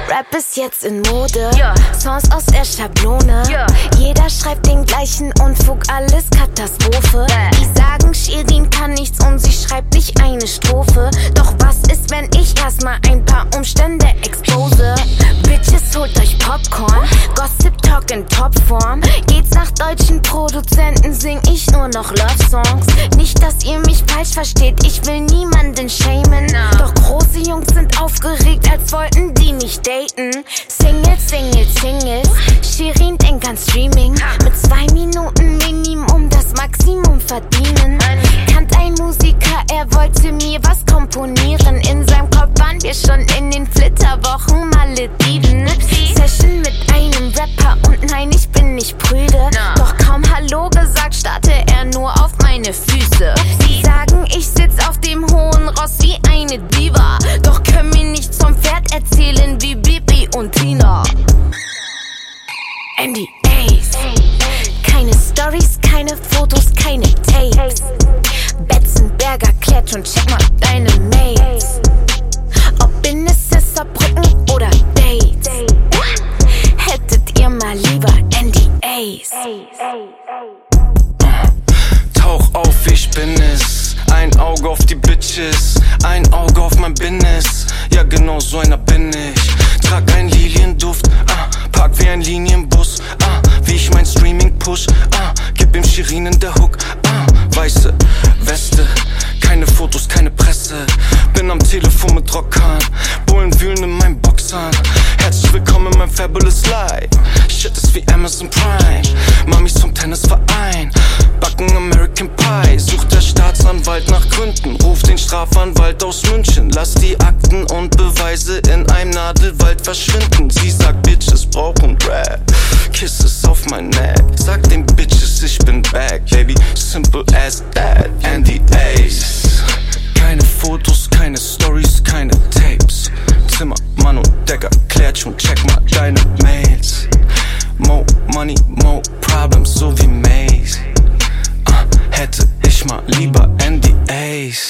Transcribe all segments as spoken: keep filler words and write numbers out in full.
Rap ist jetzt in Mode, yeah. Songs aus der Schablone, yeah. Jeder schreibt den gleichen Unfug, alles Katastrophe. Bäh. Die sagen, Shirin kann nichts und sie schreibt nicht eine Strophe. Doch was ist, wenn ich erstmal ein paar Umstände expose? Bitches, holt euch Popcorn, Gossip Talk in Topform. Geht's nach deutschen Produzenten, sing ich nur noch Love-Songs. Nicht, dass ihr mich falsch versteht, ich will niemanden shamen. No. Doch große Jungs sind aufgeregt, als wollten die mich daten. Singles, Singles, Singles, Shirin denkt an Streaming. Mit zwei Minuten Minimum das Maximum verdienen. Kannt ein Musiker, er wollte mir was komponieren. In seinem Kopf waren wir schon in den Flitterwochen Malediven. Session mit einem Rapper und nein, ich bin nicht prüde. Doch kaum Hallo gesagt, starrte er nur auf meine Füße. Sie sagen, ich sitz auf dem hohen Ross wie eine Diva. Doch können mir nicht zum Pferd erzählen wie Bibi und Tina. N D As, keine Stories, keine Fotos, keine Tapes. Betzenberger klärt schon, check mal deine Mails. Ob in Saarbrücken oder Dates, hättet ihr mal lieber N D As. Tauch auf, ich bin es. Ein Auge auf die Bitches, ein Auge auf mein Business. Ja, genau so einer bin ich. Trag ein Lilienduft, ah, park wie ein Linienbus, ah, wie ich mein Streaming push, ah, gib ihm Shirin in der Hook, ah, weiße Weste, keine Fotos, keine Presse. Bin am Telefon mit Rockern, Bullen wühlen in meinem Boxern. Herzlich willkommen in meinem Fabulous Life. Shit ist wie Amazon Prime. Mamis vom Tennisverein, backen American Pie. Sucht der Staatsanwalt nach Gründen, ruft den Strafanwalt aus München. Lass die Akten und Beweise in einem Nadelwald verschwinden. Sie sagt, Bitches brauchen Rap, Kisses auf mein Neck. Sag den Bitches, ich bin back, baby, simple as that. N D As, keine Fotos, keine Stories, keine Tapes. Zimmermann und Decker klärt schon, check mal deine Mails. Mo money, mo problems, so wie Maze. Ah, hätte ich mal lieber N D As.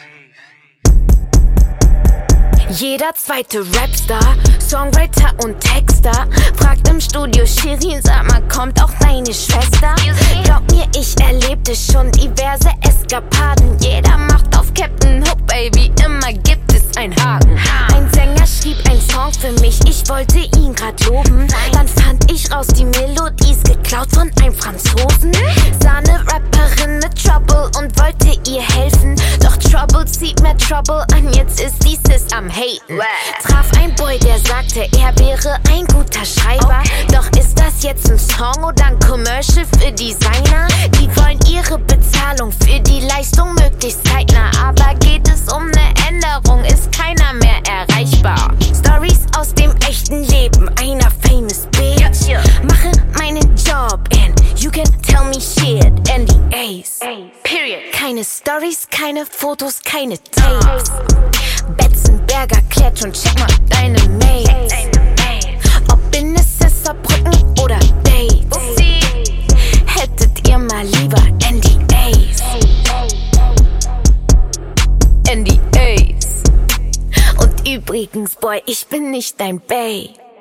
Jeder zweite Rapstar, Songwriter und Texter fragt im Studio, Shirin, sag mal, kommt auch deine Schwester? Glaub mir, ich erlebte schon diverse Eskapaden. Jeder macht auf Captain Hook, Baby, immer gibt es einen Haken. Ein Sänger schrieb einen Song für mich, ich wollte ihn grad loben. Dann fand ich raus, die Melodie ist geklaut von einem Franzosen. Sah ne Rapperin mit Trouble und wollte ihr helfen. Doch Trouble zieht mehr Trouble an, jetzt ist die Sis am Haten. Traf ein Boy, der sagte, er wäre ein guter Schreiber. Doch ist das jetzt ein Song oder ein Commercial für Designer? Die wollen ihre Bezahlung für die Leistung möglichst zeitnah. Aber geht es um ne Änderung, ist keiner mehr erreichbar. Stories aus dem echten Leben einer famous bitch. Mache meinen Job and you can tell me shit. N D As, period. Keine Stories, keine Fotos, keine Tapes. Betzenberger klärt schon, check mal deine Mails. Ob in Saarbrücken oder Dates, hättet ihr mal lieber N D As. N D As. Und übrigens, Boy, ich bin nicht dein Bae.